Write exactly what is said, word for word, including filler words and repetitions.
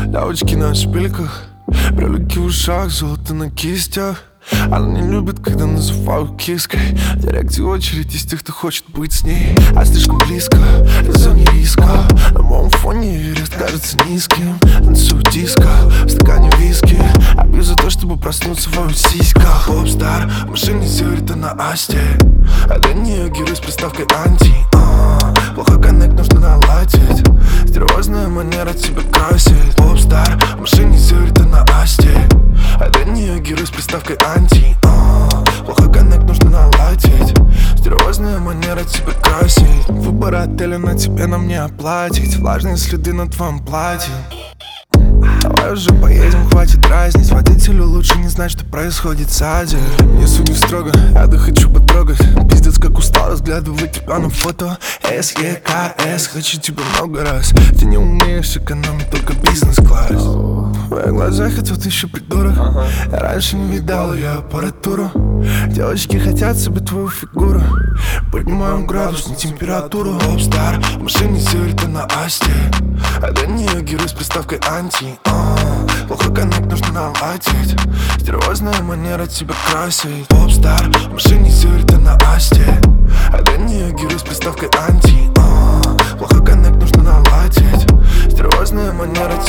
Девочки на шпильках, брелоки в ушах, золото на кистях. Она не любит, когда называют киской. В директе очередь из тех, кто хочет быть с ней. А слишком близко, в зоне риска. На моем фоне Эверест кажется низким. Танцую диско, в стакане виски. А пью за то, чтобы проснуться в твоих сиськах. Поп-стар, в машине сигарета на асте. А для нее герой с приставкой анти. а, Плохой коннект нужно наладить. Стервозная манера тебя красит. Поп-стар, в машине сигарета на асте. А для нее герой с приставкой анти. а, Плохой коннект нужно наладить. Стервозная манера тебя красит. Выбор отеля на тебе нам не оплатить. Влажные следы на твоем платье. Давай уже поедем, хватит дразнить. Водителю лучше не знать, что происходит сзади. Мне судьи строго, я да хочу потрогать. Пиздец, как устал разглядывать тебя на фото. эс е ка эс, хочу тебя много раз. Ты не умеешь экономить, только бизнес-класс. В твоих глазах я тот еще придурок. Я раньше не видал ее аппаратуру. Девочки хотят себе твою фигуру. Поднимаем градус на температуру. Поп-стар, в машине сигарета на асте. А для нее герой с приставкой анти. а, Плохой коннект нужно наладить. Стервозная манера тебя красит. Поп-стар, в машине сигарета на асте. А для нее герой с приставкой анти. а, Плохой коннект нужно наладить. Стервозная манера тебя